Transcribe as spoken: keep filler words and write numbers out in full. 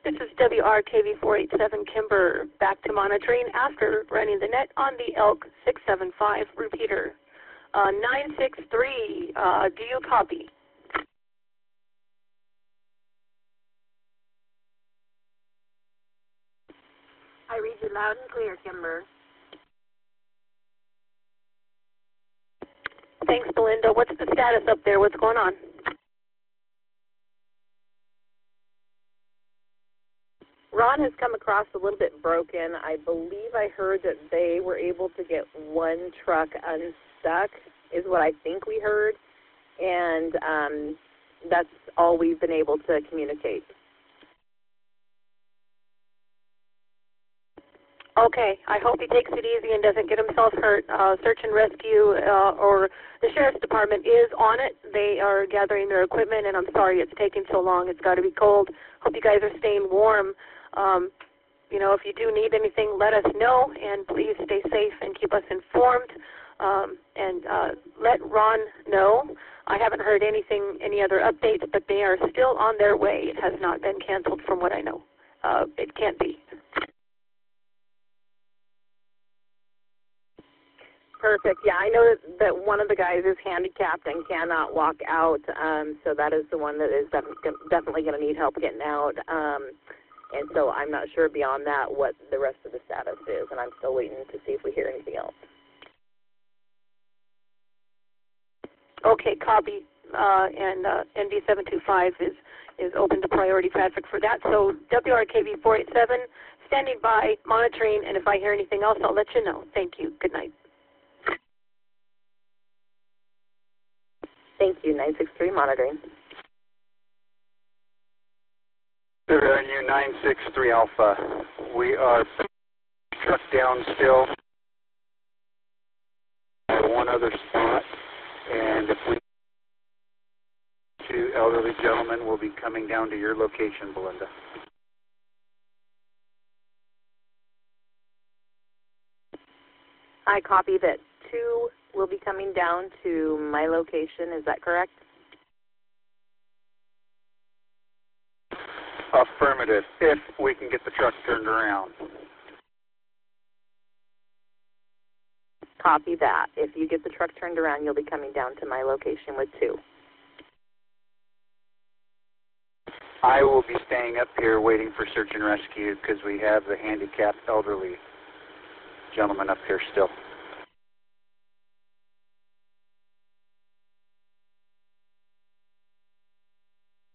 This is W R K V four eight seven Kimber, back to monitoring after running the net on the Elk six seven five repeater. Uh, nine six three, uh, do you copy? I read you loud and clear, Kimber. Thanks, Belinda. What's the status up there? What's going on? Ron has come across a little bit broken. I believe I heard that they were able to get one truck unstuck, is what I think we heard, and um, that's all we've been able to communicate. Okay, I hope he takes it easy and doesn't get himself hurt. Uh, search and rescue uh, or the Sheriff's Department is on it. They are gathering their equipment, and I'm sorry it's taking so long. It's got to be cold. Hope you guys are staying warm. Um, you know, if you do need anything, let us know, and please stay safe and keep us informed. Um, and uh, let Ron know. I haven't heard anything, any other updates, but they are still on their way. It has not been canceled from what I know. Uh, it can't be. Perfect. Yeah, I know that, that one of the guys is handicapped and cannot walk out, um, so that is the one that is def definitely going to need help getting out. Um, and so I'm not sure beyond that what the rest of the status is, and I'm still waiting to see if we hear anything else. Okay, copy. Uh, and uh, N D seven two five is, is open to priority traffic for that. So W R K V four eight seven, standing by, monitoring, and if I hear anything else, I'll let you know. Thank you. Good night. Thank you, nine six three monitoring. Revenue nine six three Alpha. We are shut down still at one other spot, and if we two elderly gentlemen will be coming down to your location, Belinda. I copy that two will be coming down to my location. Is that correct? Affirmative, if we can get the truck turned around. Copy that. If you get the truck turned around, you'll be coming down to my location with two. I will be staying up here waiting for search and rescue because we have the handicapped elderly gentleman up here still.